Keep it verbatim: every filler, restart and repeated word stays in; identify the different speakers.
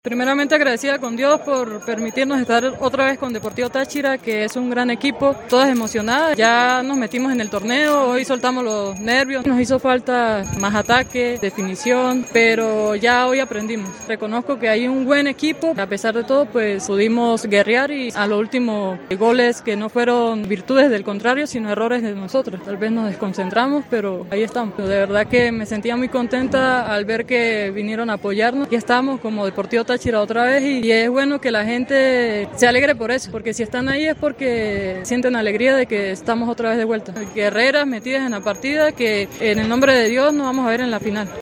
Speaker 1: Primeramente agradecida con Dios por permitirnos estar otra vez con Deportivo Táchira, que es un gran equipo, todas emocionadas. Ya nos metimos en el torneo, hoy soltamos los nervios, nos hizo falta más ataque, definición, pero ya hoy aprendimos. Reconozco que hay un buen equipo, a pesar de todo pues pudimos guerrear y a lo último goles que no fueron virtudes del contrario, sino errores de nosotros. Tal vez nos desconcentramos, pero ahí estamos. De verdad que me sentía muy contenta al ver que vinieron a apoyarnos. Ya estamos como Deportivo Táchira otra vez y, y es bueno que la gente se alegre por eso, porque si están ahí es porque sienten alegría de que estamos otra vez de vuelta. Guerreras metidas en la partida que en el nombre de Dios nos vamos a ver en la final.